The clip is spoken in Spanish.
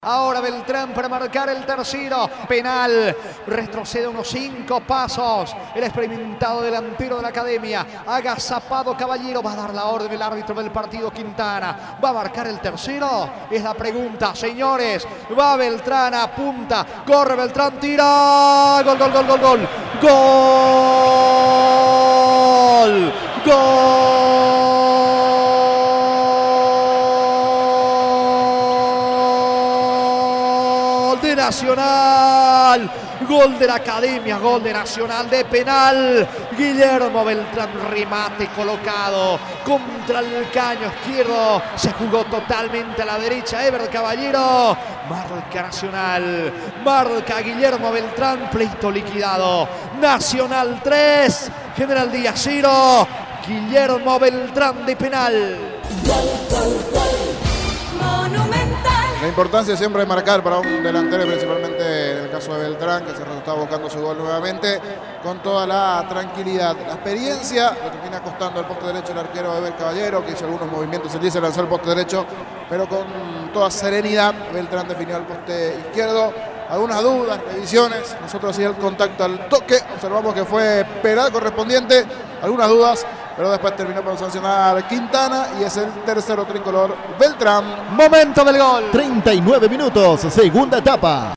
Ahora Beltrán para marcar el tercero. Penal. Retrocede unos 5 pasos. El experimentado delantero de la academia. Agazapado Caballero. Va a dar la orden el árbitro del partido, Quintana. ¿Va a marcar el tercero? Es la pregunta, señores. Va Beltrán, apunta. Corre Beltrán, tira. Gol, gol, gol, gol, gol. Gol. Gol. De Nacional, gol de la academia, gol de Nacional de penal. Guillermo Beltrán, remate colocado contra el caño izquierdo, se jugó totalmente a la derecha. Ever Caballero, marca Nacional, marca Guillermo Beltrán, pleito liquidado. Nacional 3, General Díaz 0, Guillermo Beltrán de penal. La importancia siempre de marcar para un delantero, principalmente en el caso de Beltrán, que se está buscando su gol nuevamente, con toda la tranquilidad. La experiencia le termina costando al poste derecho el arquero Ever Caballero, que hizo algunos movimientos, se lanzó el poste derecho, pero con toda serenidad Beltrán definió el poste izquierdo. Algunas dudas, revisiones, nosotros sí el contacto al toque, observamos que fue penal correspondiente, algunas dudas, pero después terminó por sancionar Quintana y es el tercero tricolor Beltrán. Momento del gol. 39 minutos, segunda etapa.